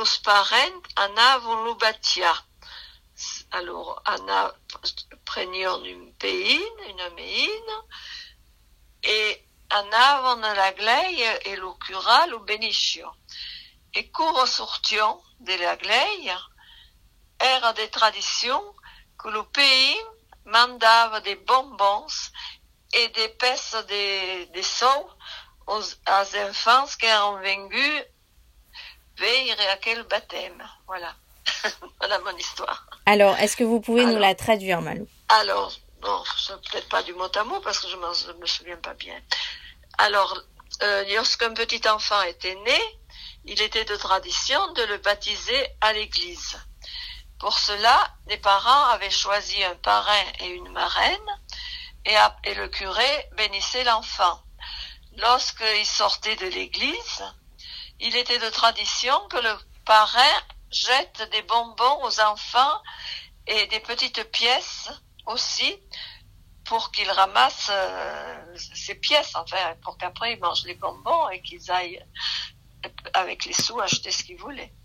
los parents anaven batia. Alors, prenions une meine, et anaven la glei et le cura le benicio. Et quand sortions de la glei, era des traditions que le pays mandava des bonbons et des pièces de sous aux enfants qui ont venus vers aquel baptême. Voilà. Voilà mon histoire. Alors, est-ce que vous pouvez nous la traduire, Malou? Alors, non, peut-être pas du mot à mot parce que je me souviens pas bien. Alors, lorsqu'un petit enfant était né, il était de tradition de le baptiser à l'église. Pour cela, les parents avaient choisi un parrain et une marraine, et le curé bénissait l'enfant. Lorsqu'il sortait de l'église, il était de tradition que le parrain jette des bonbons aux enfants et des petites pièces aussi pour qu'ils ramassent ces pièces, enfin, pour qu'après ils mangent les bonbons et qu'ils aillent avec les sous acheter ce qu'ils voulaient.